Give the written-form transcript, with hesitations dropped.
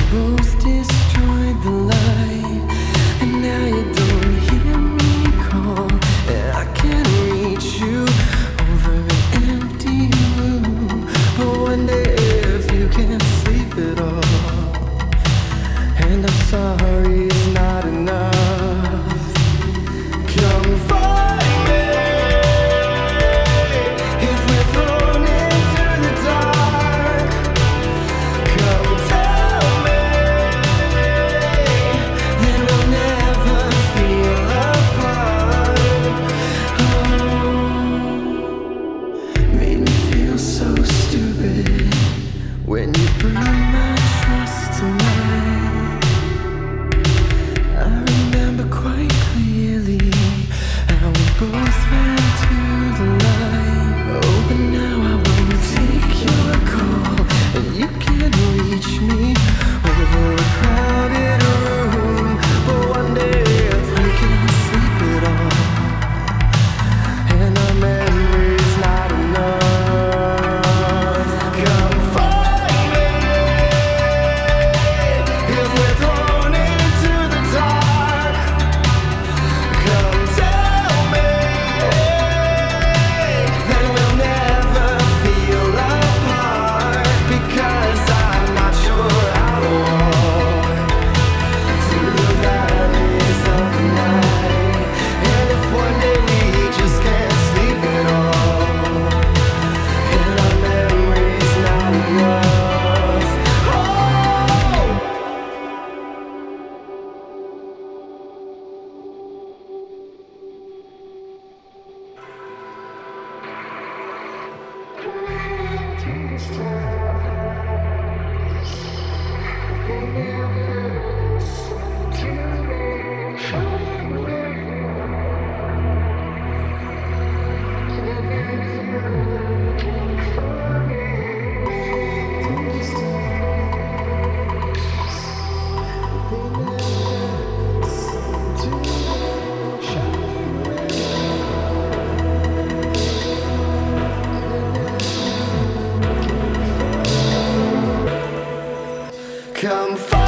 both destroyed the light, and now you don't hear me call. And I can't reach you over an empty room. But wonder if you can't sleep at all. And I'm sorry it's not enough. Come find me if we're thrown into the dark. Come tell me, then we'll never feel apart. Oh, made me feel so stupid when you burned my trust tonight. I remember quite clearly how we both ran to the light. Oh, but now I won't take your call, and you can't reach me over a crowded room. But one day if we can sleep at all, and our memory's not enough. Come find me if we're thrown into the dark. Come tell me, then we'll never feel apart. Because I'm not sure how to walk through the valleys of the night. And if one day we just can't sleep at all, and our memory's not enough. Oh, come find